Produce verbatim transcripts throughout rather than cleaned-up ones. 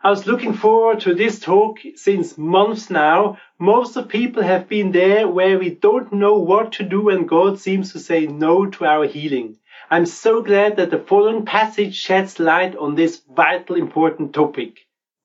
I was looking forward to this talk since months now. Most of people have been there where we don't know what to do and God seems to say no to our healing. I'm so glad that the following passage sheds light on this vital, important topic.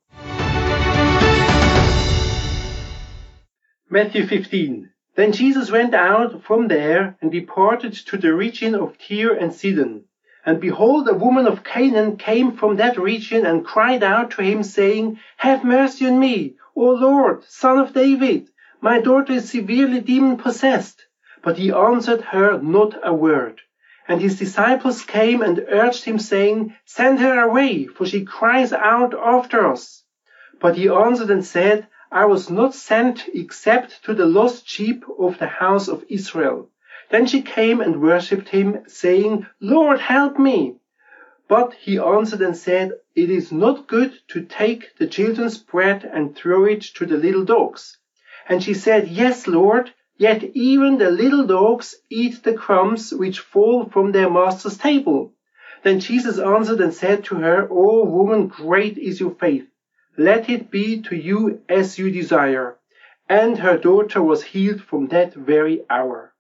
Matthew fifteen. Then Jesus went out from there and departed to the region of Tyre and Sidon. And behold, a woman of Canaan came from that region and cried out to him, saying, Have mercy on me, O Lord, Son of David. My daughter is severely demon-possessed. But he answered her not a word. And his disciples came and urged him, saying, Send her away, for she cries out after us. But he answered and said, I was not sent except to the lost sheep of the house of Israel. Then she came and worshipped him, saying, Lord, help me. But he answered and said, It is not good to take the children's bread and throw it to the little dogs. And she said, Yes, Lord, yet even the little dogs eat the crumbs which fall from their master's table. Then Jesus answered and said to her, O woman, great is your faith. Let it be to you as you desire. And her daughter was healed from that very hour.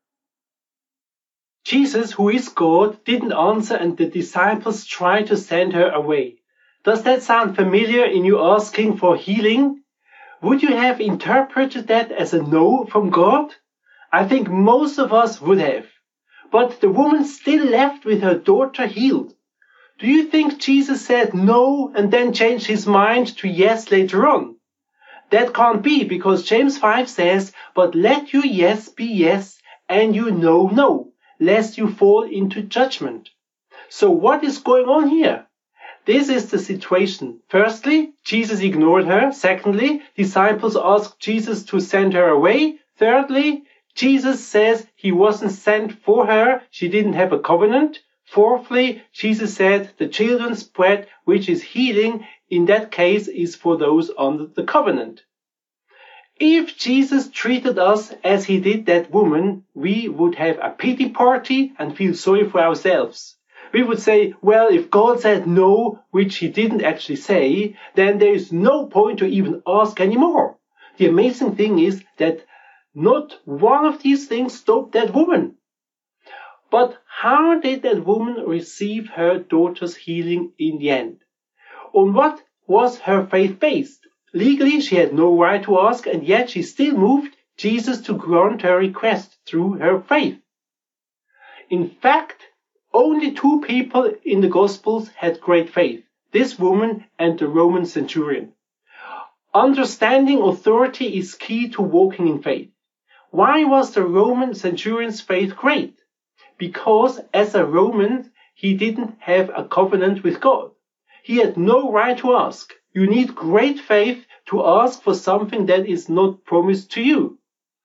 Jesus, who is God, didn't answer and the disciples tried to send her away. Does that sound familiar in you asking for healing? Would you have interpreted that as a no from God? I think most of us would have. But the woman still left with her daughter healed. Do you think Jesus said no and then changed his mind to yes later on? That can't be, because James five says, But let your yes be yes and your no no, lest you fall into judgment. So what is going on here? This is the situation. Firstly, Jesus ignored her. Secondly, disciples asked Jesus to send her away. Thirdly, Jesus says he wasn't sent for her. She didn't have a covenant. Fourthly, Jesus said the children's bread, which is healing, in that case is for those under the covenant. If Jesus treated us as he did that woman, we would have a pity party and feel sorry for ourselves. We would say, well, if God said no, which he didn't actually say, then there is no point to even ask anymore. The amazing thing is that not one of these things stopped that woman. But how did that woman receive her daughter's healing in the end? On what was her faith based? Legally, she had no right to ask, and yet she still moved Jesus to grant her request through her faith. In fact, only two people in the Gospels had great faith, this woman and the Roman centurion. Understanding authority is key to walking in faith. Why was the Roman centurion's faith great? Because as a Roman, he didn't have a covenant with God. He had no right to ask. You need great faith to ask for something that is not promised to you.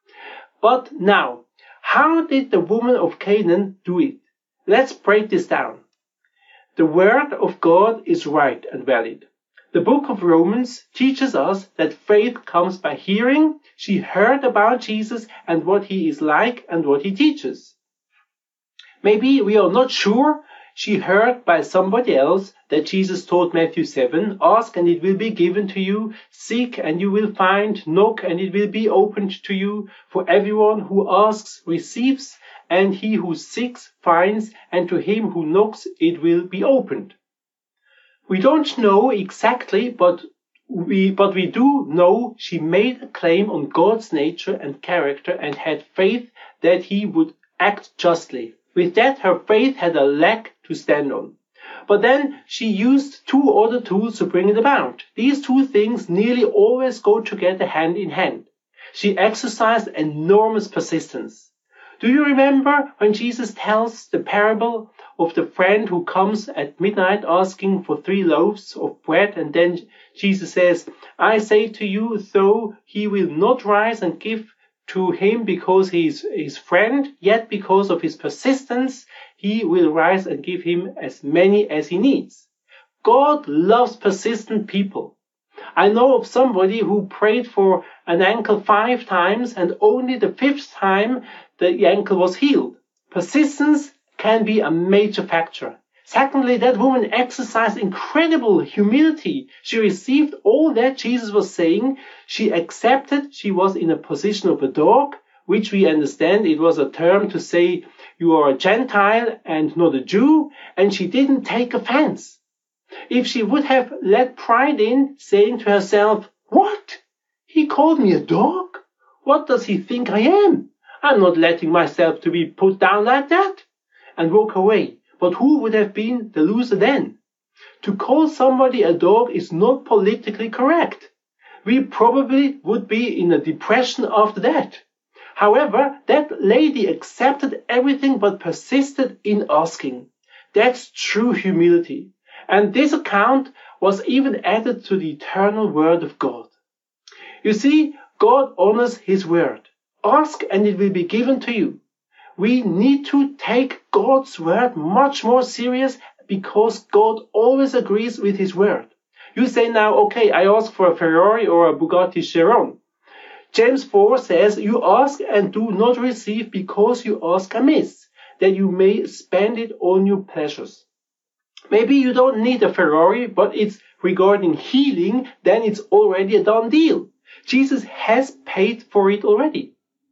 But now, how did the woman of Canaan do it? Let's break this down. The word of God is right and valid. The book of Romans teaches us that faith comes by hearing. She heard about Jesus and what he is like and what he teaches. Maybe we are not sure. She heard by somebody else that Jesus taught Matthew seven, ask and it will be given to you, seek and you will find, knock and it will be opened to you. For everyone who asks receives, and he who seeks finds, and to him who knocks it will be opened. We don't know exactly, but we, but we do know she made a claim on God's nature and character and had faith that he would act justly. With that, her faith had a leg to stand on. But then she used two other tools to bring it about. These two things nearly always go together hand in hand. She exercised enormous persistence. Do you remember when Jesus tells the parable of the friend who comes at midnight asking for three loaves of bread, and then Jesus says, I say to you, though he will not rise and give to him because he is his friend, yet because of his persistence, he will rise and give him as many as he needs. God loves persistent people. I know of somebody who prayed for an ankle five times and only the fifth time the ankle was healed. Persistence can be a major factor. Secondly, that woman exercised incredible humility. She received all that Jesus was saying. She accepted she was in a position of a dog, which we understand it was a term to say you are a Gentile and not a Jew, and she didn't take offense. If she would have let pride in, saying to herself, "What? He called me a dog? What does he think I am? I'm not letting myself to be put down like that," and walk away. But who would have been the loser then? To call somebody a dog is not politically correct. We probably would be in a depression after that. However, that lady accepted everything but persisted in asking. That's true humility. And this account was even added to the eternal word of God. You see, God honors his word. Ask and it will be given to you. We need to take God's word much more serious because God always agrees with his word. You say now, okay, I ask for a Ferrari or a Bugatti Chiron. James four says, you ask and do not receive because you ask amiss, that you may spend it on your pleasures. Maybe you don't need a Ferrari, but it's regarding healing, then it's already a done deal. Jesus has paid for it already.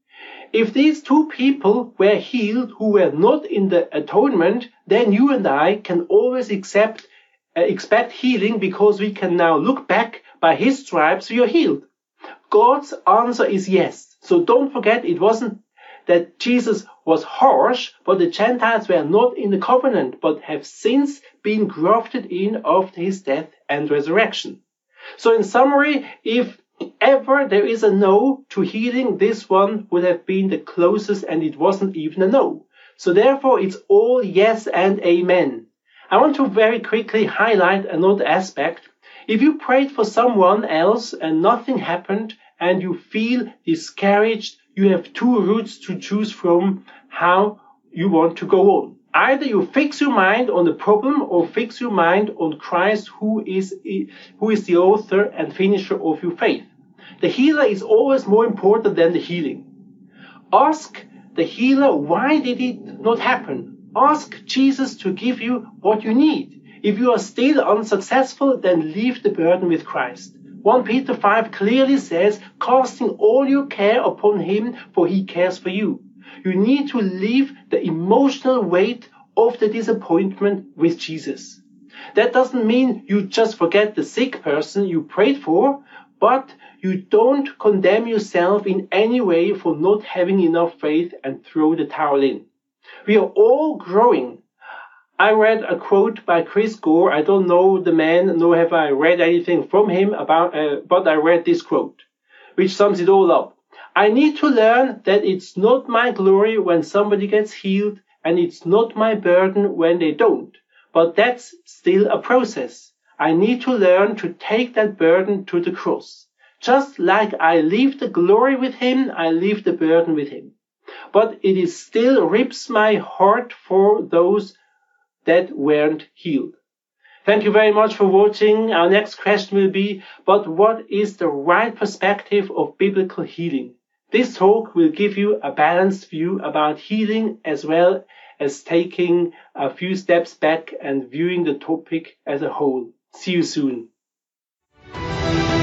If these two people were healed who were not in the atonement, then you and I can always accept, uh, expect healing because we can now look back, by his stripes we are healed. God's answer is yes. So don't forget, it wasn't that Jesus was harsh, but the Gentiles were not in the covenant, but have since been grafted in after his death and resurrection. So in summary, if ever there is a no to healing, this one would have been the closest, and it wasn't even a no. So therefore it's all yes and amen. I want to very quickly highlight another aspect. If you prayed for someone else and nothing happened and you feel discouraged, you have two routes to choose from how you want to go on. Either you fix your mind on the problem or fix your mind on Christ, who is, who is the author and finisher of your faith. The healer is always more important than the healing. Ask the healer, why did it not happen? Ask Jesus to give you what you need. If you are still unsuccessful, then leave the burden with Christ. First Peter five clearly says, casting all your care upon him, for he cares for you. You need to leave the emotional weight of the disappointment with Jesus. That doesn't mean you just forget the sick person you prayed for, but you don't condemn yourself in any way for not having enough faith and throw the towel in. We are all growing. I read a quote by Chris Gore. I don't know the man, nor have I read anything from him about, uh, but I read this quote, which sums it all up. I need to learn that it's not my glory when somebody gets healed, and it's not my burden when they don't. But that's still a process. I need to learn to take that burden to the cross. Just like I leave the glory with him, I leave the burden with him. But it is still rips my heart for those that weren't healed. Thank you very much for watching. Our next question will be, but what is the right perspective of biblical healing? This talk will give you a balanced view about healing, as well as taking a few steps back and viewing the topic as a whole. See you soon.